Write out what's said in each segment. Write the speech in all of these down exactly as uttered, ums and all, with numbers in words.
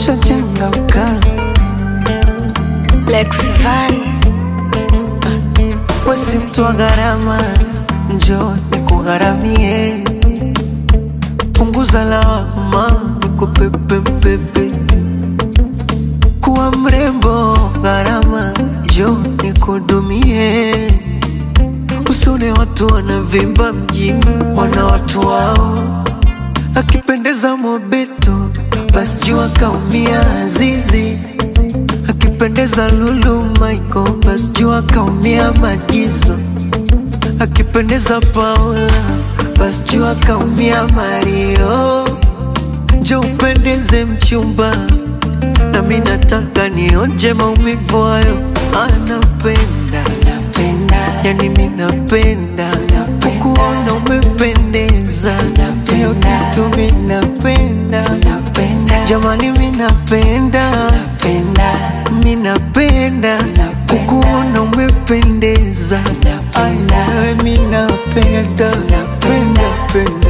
ushachangamka. Lex Van, Wesi mtu wa gharama, njoo nikugharamie. Punguza lawama, nikupepe mpepe. Kuwa mrembo gharama, njoo nikudumie. Usone watu wanavimba mjini, wana watu wao. Akipendeza Mobeto, basi jua kaumia Azizi. Akipendeza Lulu Michael, basi jua kaumia Majizo. Akipendeza Paula, basi jua kaumia Mario. Njoo upendeze mchumba, na mimi nataka nionje maumivu hayo. Anapenda, yani mimi napenda kukuona umependeza. Hiyo kitu mimi napenda, jamani mimi napenda, mimi napenda kukuona umependeza. Ay, nawe mimi napenda, napenda, penda.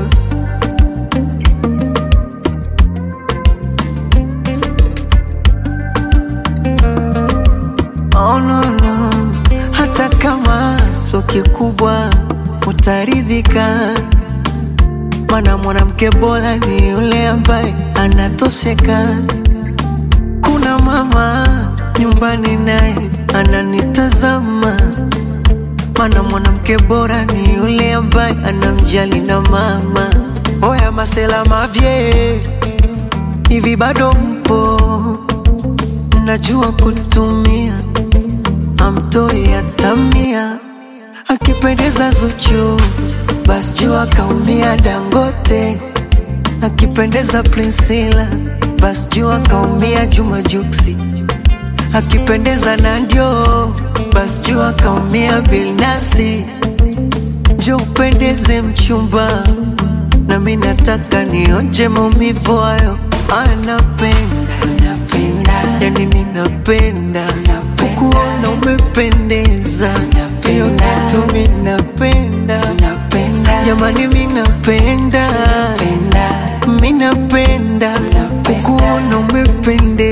Oh no no, hata kama sio kikubwa utaridhika, mana mwanamke bora ni yule ambaye anatosheka. Kuna mama nyumbani naye ananitazama, mana mwanamke bora ni yule ambaye anamjali na mama. Oya masela mavye, hivi bado mpo? Najua kutumia amtoi atamia. Akipendeza Zuchu, basi jua kaumia Dangote. Akipendeza Priscilla, basi jua kaumia Juma Juksi. Akipendeza Nandio, basi jua kaumia Bilnasi. Njoo upendeze mchumba, na mimi nataka nionje maumivu hayo. Anapenda, yani mimi napenda kukuona umependeza. Hiyo kitu mimi napenda, jamani mimi napenda, mimi napenda kukuona umependeza.